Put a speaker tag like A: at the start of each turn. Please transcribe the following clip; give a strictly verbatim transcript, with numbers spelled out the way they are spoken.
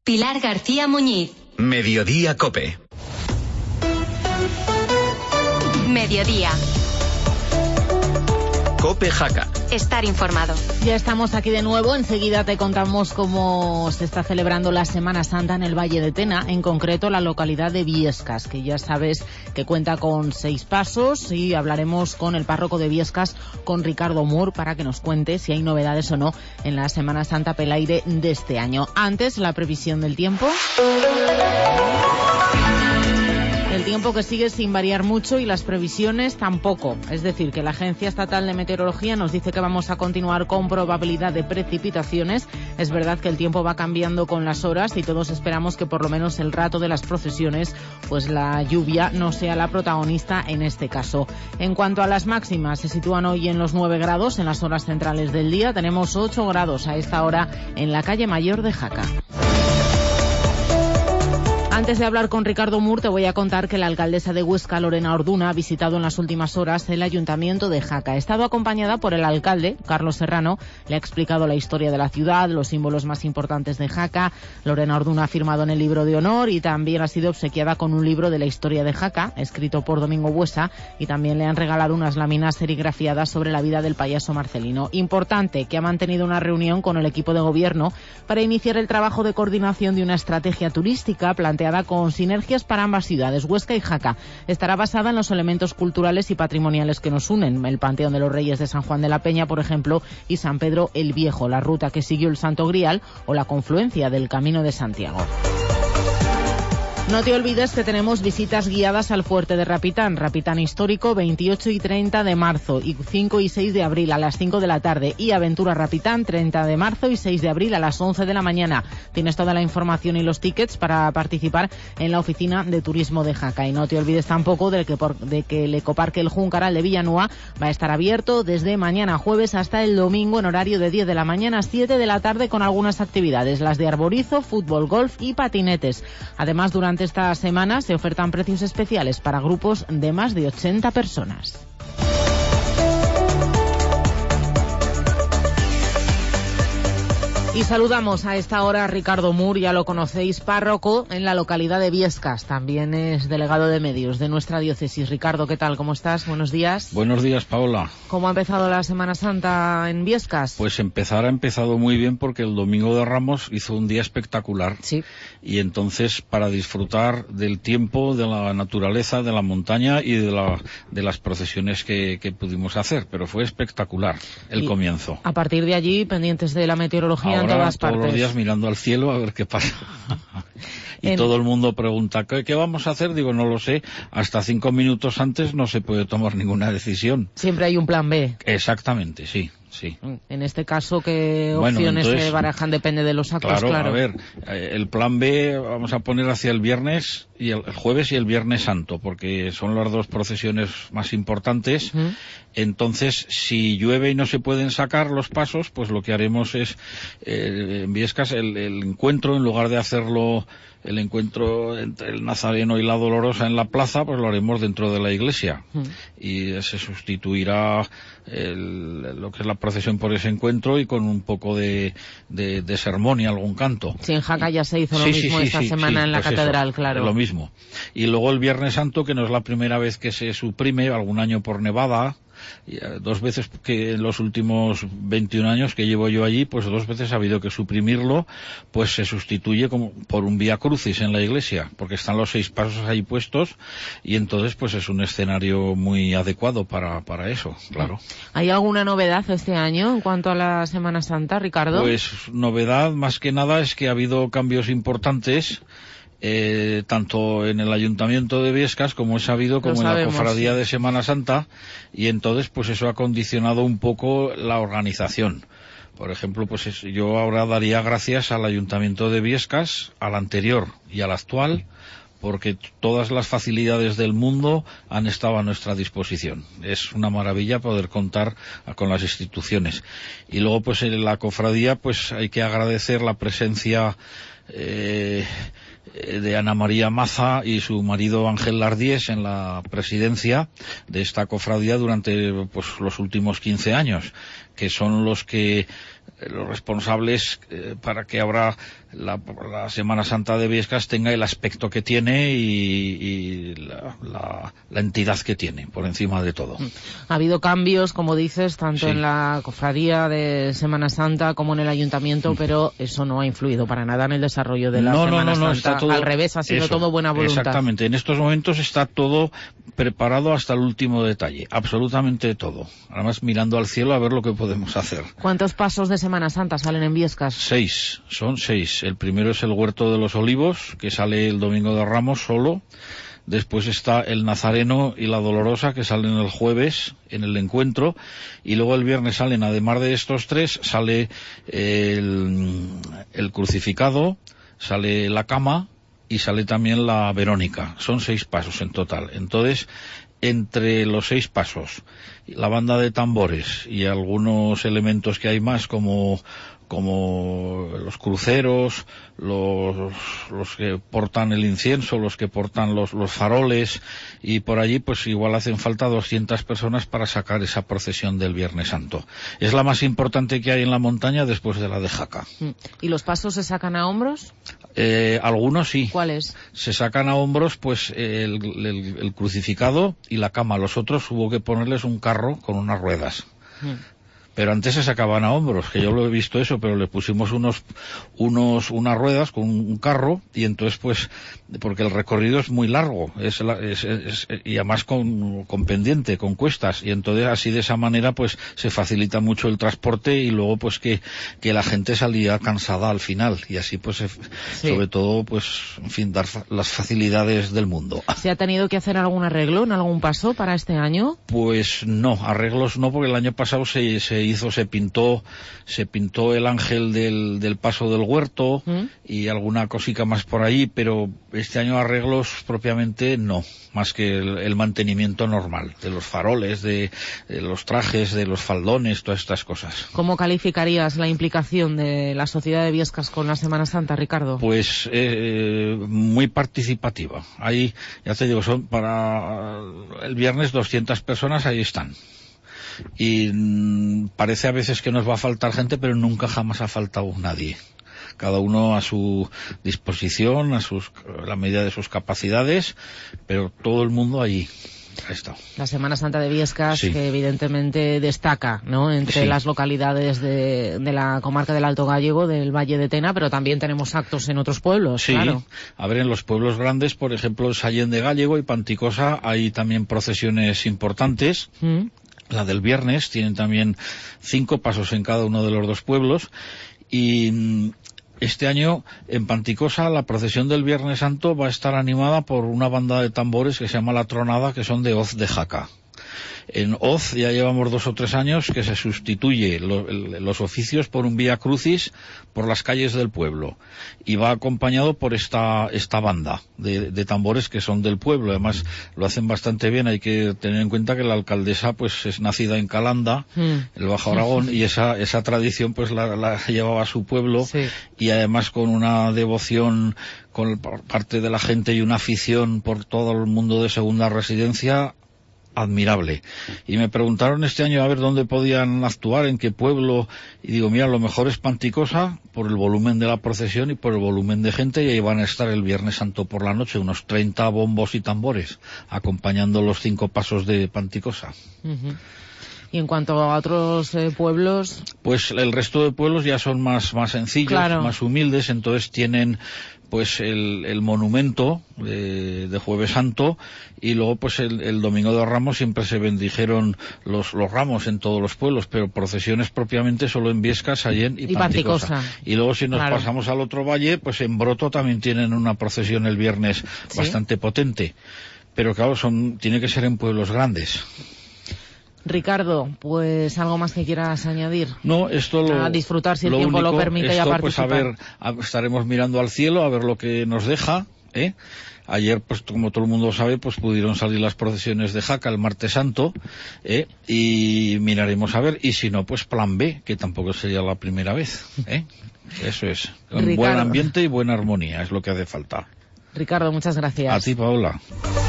A: Pilar García Muñiz.
B: Mediodía COPE.
A: Mediodía.
B: COPE Jaca.
A: Estar informado.
C: Ya estamos aquí de nuevo. Enseguida te contamos cómo se está celebrando la Semana Santa en el Valle de Tena, en concreto la localidad de Biescas, que ya sabes que cuenta con seis pasos, y hablaremos con el párroco de Biescas, con Ricardo Moore, para que nos cuente si hay novedades o no en la Semana Santa Pelaire de este año. Antes, la previsión del tiempo. El tiempo que sigue sin variar mucho y las previsiones tampoco. Es decir, que la Agencia Estatal de Meteorología nos dice que vamos a continuar con probabilidad de precipitaciones. Es verdad que el tiempo va cambiando con las horas y todos esperamos que por lo menos el rato de las procesiones, pues la lluvia no sea la protagonista en este caso. En cuanto a las máximas, se sitúan hoy en los nueve grados en las horas centrales del día. Tenemos ocho grados a esta hora en la calle Mayor de Jaca. Antes de hablar con Ricardo Moore, te voy a contar que la alcaldesa de Huesca, Lorena Orduna, ha visitado en las últimas horas el ayuntamiento de Jaca. Ha estado acompañada por el alcalde, Carlos Serrano. Le ha explicado la historia de la ciudad, los símbolos más importantes de Jaca. Lorena Orduna ha firmado en el libro de honor y también ha sido obsequiada con un libro de la historia de Jaca, escrito por Domingo Buesa, y también le han regalado unas láminas serigrafiadas sobre la vida del payaso Marcelino. Importante que ha mantenido una reunión con el equipo de gobierno para iniciar el trabajo de coordinación de una estrategia turística planteada con sinergias para ambas ciudades, Huesca y Jaca. Estará basada en los elementos culturales y patrimoniales que nos unen, el Panteón de los Reyes de San Juan de la Peña, por ejemplo, y San Pedro el Viejo, la ruta que siguió el Santo Grial o la confluencia del Camino de Santiago. No te olvides que tenemos visitas guiadas al fuerte de Rapitán, Rapitán histórico, veintiocho y treinta de marzo y cinco y seis de abril a las cinco de la tarde, y Aventura Rapitán, treinta de marzo y seis de abril a las once de la mañana. Tienes toda la información y los tickets para participar en la oficina de turismo de Jaca. Y no te olvides tampoco de que, por, de que el Ecoparque El Juncaral de Villanueva va a estar abierto desde mañana jueves hasta el domingo en horario de diez de la mañana a siete de la tarde, con algunas actividades, las de arborizo, fútbol, golf y patinetes. Además, durante Durante esta semana se ofertan precios especiales para grupos de más de ochenta personas. Y saludamos a esta hora a Ricardo Moore, ya lo conocéis, párroco en la localidad de Biescas, también es delegado de medios de nuestra diócesis. Ricardo, ¿qué tal? ¿Cómo estás? Buenos días.
D: Buenos días, Paola.
C: ¿Cómo ha empezado la Semana Santa en Biescas?
D: Pues empezar ha empezado muy bien, porque el Domingo de Ramos hizo un día espectacular.
C: Sí.
D: Y entonces, para disfrutar del tiempo, de la naturaleza, de la montaña y de, la, de las procesiones que, que pudimos hacer, pero fue espectacular el y comienzo.
C: A partir de allí, pendientes de la meteorología.
D: Ahora,
C: en todas
D: todos
C: partes.
D: Los días mirando al cielo a ver qué pasa. Y
C: en...
D: todo el mundo pregunta, ¿qué, ¿qué vamos a hacer? Digo, no lo sé. Hasta cinco minutos antes no se puede tomar ninguna decisión.
C: Siempre hay un plan B.
D: Exactamente, sí. Sí.
C: En este caso, ¿qué
D: bueno,
C: opciones
D: entonces,
C: se barajan? Depende de los actos,
D: claro.
C: claro.
D: A ver, el plan B vamos a poner hacia el viernes, y el, el jueves y el Viernes Santo, porque son las dos procesiones más importantes. Uh-huh. Entonces, si llueve y no se pueden sacar los pasos, pues lo que haremos es, eh, en Biescas, el, el encuentro, en lugar de hacerlo... el encuentro entre el Nazareno y la Dolorosa en la plaza, pues lo haremos dentro de la iglesia. Mm. Y se sustituirá el, lo que es la procesión por ese encuentro, y con un poco de, de, de sermón y algún canto.
C: Sí, en Jaca ya se hizo lo
D: sí,
C: mismo
D: sí,
C: esta
D: sí,
C: semana
D: sí,
C: en la
D: pues
C: catedral,
D: eso,
C: claro.
D: Lo mismo. Y luego el Viernes Santo, que no es la primera vez que se suprime, algún año por nevada. Dos veces, que en los últimos veintiún años que llevo yo allí, pues dos veces ha habido que suprimirlo, pues se sustituye como por un vía crucis en la iglesia, porque están los seis pasos ahí puestos, y entonces pues es un escenario muy adecuado para, para eso, claro.
C: ¿Hay alguna novedad este año en cuanto a la Semana Santa, Ricardo?
D: Pues novedad, más que nada, es que ha habido cambios importantes. Eh, tanto en el Ayuntamiento de Biescas, como he sabido, como
C: sabemos,
D: en la Cofradía
C: sí.
D: de Semana Santa, y entonces pues eso ha condicionado un poco la organización. Por ejemplo, pues es, yo ahora daría gracias al Ayuntamiento de Biescas, al anterior y al actual, porque todas las facilidades del mundo han estado a nuestra disposición. Es una maravilla poder contar con las instituciones. Y luego pues en la cofradía pues hay que agradecer la presencia eh, de Ana María Maza y su marido Ángel Lardíez en la presidencia de esta cofradía durante pues los últimos quince años, que son los que los responsables eh, para que ahora la, la Semana Santa de Biescas tenga el aspecto que tiene y, y la, la, la entidad que tiene, por encima de todo.
C: Ha habido cambios, como dices, tanto
D: sí.
C: en la cofradía de Semana Santa como en el ayuntamiento, pero eso no ha influido para nada en el desarrollo de la
D: no,
C: Semana
D: no, no, no,
C: Santa.
D: está todo,
C: al revés, ha sido
D: eso,
C: todo buena voluntad.
D: Exactamente, en estos momentos está todo preparado hasta el último detalle, absolutamente todo. Además, mirando al cielo a ver lo que podemos hacer.
C: ¿Cuántos pasos de Semana Santa salen en Biescas?
D: Seis, son seis. El primero es el Huerto de los Olivos, que sale el Domingo de Ramos solo. Después está el Nazareno y la Dolorosa, que salen el jueves en el encuentro. Y luego el viernes salen, además de estos tres, sale el, el Crucificado, sale la Cama y sale también la Verónica. Son seis pasos en total. Entonces, entre los seis pasos, la banda de tambores y algunos elementos que hay más, como como los cruceros, los, los que portan el incienso, los que portan los, los faroles, y por allí pues igual hacen falta doscientas personas para sacar esa procesión del Viernes Santo. Es la más importante que hay en la montaña después de la de Jaca.
C: ¿Y los pasos se sacan a hombros?
D: Eh, algunos sí.
C: ¿Cuáles?
D: Se sacan a hombros pues el, el, el crucificado y la cama. Los otros hubo que ponerles un carro con unas ruedas. Mm. Pero antes se sacaban a hombros, que yo lo he visto eso, pero le pusimos unos, unos, unas ruedas con un carro, y entonces pues, porque el recorrido es muy largo, es, es, es y además con, con pendiente, con cuestas, y entonces así de esa manera pues se facilita mucho el transporte, y luego pues que, que la gente salía cansada al final, y así pues, sí. sobre todo pues, en fin, dar fa las facilidades del mundo.
C: ¿Se ha tenido que hacer algún arreglo en algún paso para este año?
D: Pues no, arreglos no, porque el año pasado se, se hizo, se pintó, se pintó el ángel del, del paso del huerto ¿Mm? y alguna cosica más por ahí, pero este año arreglos propiamente no, más que el, el mantenimiento normal de los faroles, de, de los trajes, de los faldones, todas estas cosas.
C: ¿Cómo calificarías la implicación de la sociedad de Biescas con la Semana Santa, Ricardo?
D: Pues eh, muy participativa. Ahí, ya te digo, son para el viernes doscientas personas, ahí están. Y mmm, parece a veces que nos va a faltar gente, pero nunca jamás ha faltado nadie. Cada uno a su disposición, a sus, a la medida de sus capacidades, pero todo el mundo allí. Esto.
C: La Semana Santa de Biescas,
D: sí.
C: que evidentemente destaca, ¿no?, entre sí. las localidades de, de la comarca del Alto Gállego, del Valle de Tena, pero también tenemos actos en otros pueblos,
D: sí.
C: claro.
D: A ver, en los pueblos grandes, por ejemplo, Sallén de Gállego y Panticosa, hay también procesiones importantes. ¿Mm? La del viernes, tienen también cinco pasos en cada uno de los dos pueblos, y este año en Panticosa la procesión del Viernes Santo va a estar animada por una banda de tambores que se llama La Tronada, que son de Hoz de Jaca. En Hoz ya llevamos dos o tres años que se sustituye lo, el, los oficios por un vía crucis por las calles del pueblo, y va acompañado por esta esta banda de, de tambores que son del pueblo. Además lo hacen bastante bien. Hay que tener en cuenta que la alcaldesa pues es nacida en Calanda, mm. el Bajo Aragón, y esa esa tradición pues la, la llevaba a su pueblo, sí. y además con una devoción con por parte de la gente y una afición por todo el mundo de segunda residencia admirable. Y me preguntaron este año a ver dónde podían actuar, en qué pueblo, y digo, mira, lo mejor es Panticosa por el volumen de la procesión y por el volumen de gente, y ahí van a estar el Viernes Santo por la noche unos treinta bombos y tambores acompañando los cinco pasos de Panticosa.
C: Uh-huh. Y en cuanto a otros eh, pueblos,
D: pues el resto de pueblos ya son más más sencillos, claro. más humildes, entonces tienen pues el, el monumento de, de Jueves Santo, y luego pues el, el Domingo de Ramos siempre se bendijeron los, los ramos en todos los pueblos, pero procesiones propiamente solo en Biescas, Sallén y, y Panticosa. Panticosa. Y luego si nos claro. pasamos al otro valle, pues en Broto también tienen una procesión el viernes ¿Sí? bastante potente, pero claro, son tiene que ser en pueblos grandes.
C: Ricardo, pues algo más que quieras añadir.
D: No, esto lo...
C: A disfrutar si el
D: lo
C: tiempo
D: único,
C: lo permite
D: esto,
C: y a participar.
D: Pues a ver, a, estaremos mirando al cielo a ver lo que nos deja, ¿eh? Ayer, pues como todo el mundo sabe, pues pudieron salir las procesiones de Jaca el Martes Santo, ¿eh? Y miraremos a ver, y si no, pues plan B, que tampoco sería la primera vez, ¿eh? Eso es. Un buen ambiente y buena armonía es lo que hace falta.
C: Ricardo, muchas gracias.
D: A ti, Paola.